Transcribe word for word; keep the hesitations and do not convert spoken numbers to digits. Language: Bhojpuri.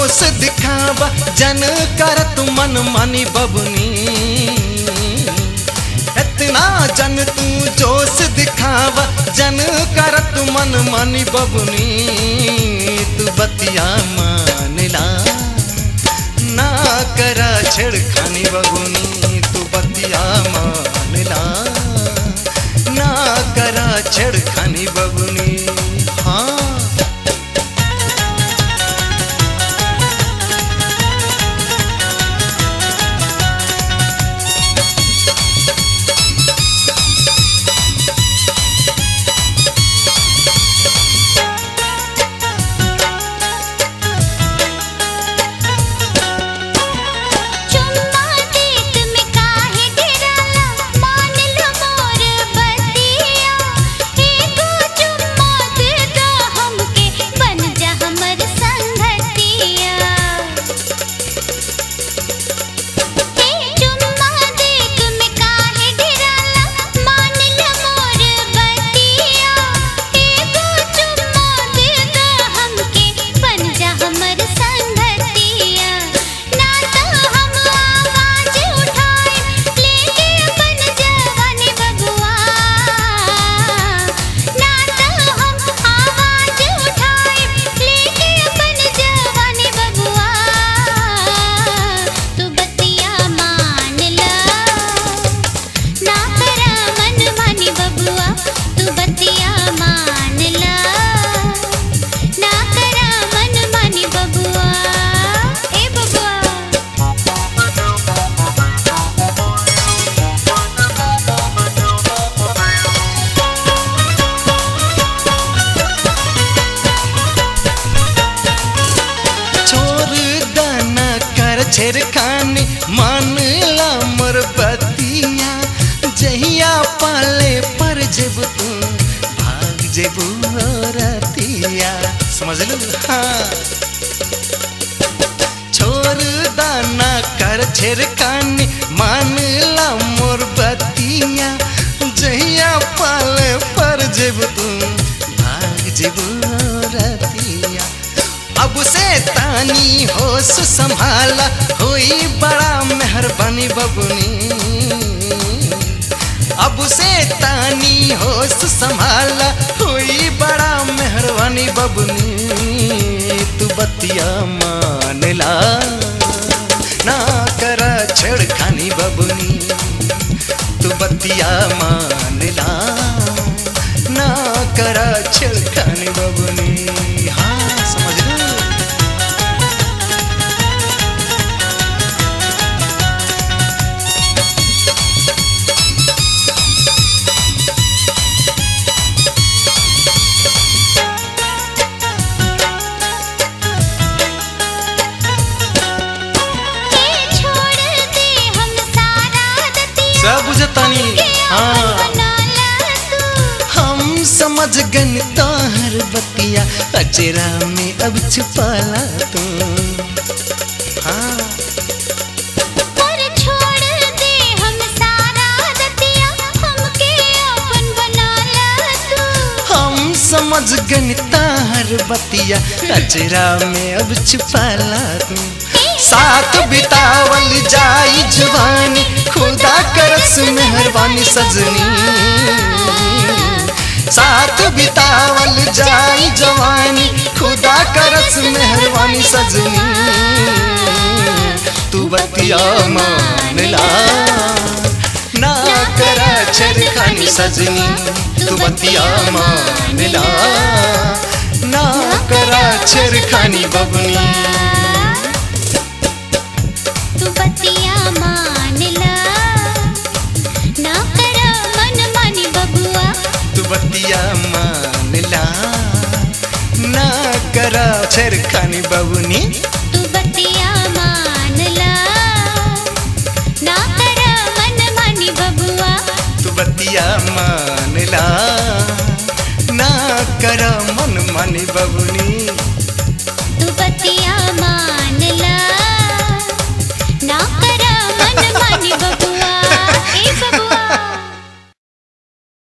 जोश दिखावा जन कर तू मन मानी बबुनी। इतना जन तू जोश दिखावा जन कर तू मन मानी बबुनी। तू बतिया मान ला ना करा छेड़खानी बबुनी। तू बतिया मान ला ना करा छेड़खानी बबुनी। हाँ छेड़खानी मान ला मोर बतिया। जहिया पाले पर जेब तू भाग जेबू रतिया। समझ लो हाँ छोड़ दाना कर छेड़खानी मान ला मोर बतिया। जहिया पाले पर जेब तू भाग जेबू रतिया। अब से तानी होश संभाला हुई बड़ा मेहरबानी बबुनी। अब से तानी होश संभाला हुई बड़ा मेहरबानी बबुनी। तू बतिया मान ला ना करा छेड़खानी बबुनी। तू बतिया मान ला ना करा छेड़खानी बबुनी। हाँ समझ लो सब बुझतानी। हाँ हम समझ गन तोहर बतिया अचरा में अब छुपाला तू। हाँ और छोड़ दे हम सारा दतिया हमके अपन बना ला तू। हम समझ गन तोहर बतिया अचरा में अब छुपाला तू। साथ बितावल जाई जवानी खुदा करस मेहरबानी सजनी। साथ बितावल जाई जवानी खुदा करस मेहरबानी सजनी। तू बतिया मान ला ना करा छेड़खानी सजनी। तू बतिया मान ला ना करा छेड़खानी बबुनी। तू बतिया मान ला ना करा मन मानी बबुआ। तू बतिया मान ला ना करा छेड़खानी बबुनी। तू बतिया मान ला ना करा मन मानी बबुआ। तू बतिया मान ला ना करा मन मानी बबुनी।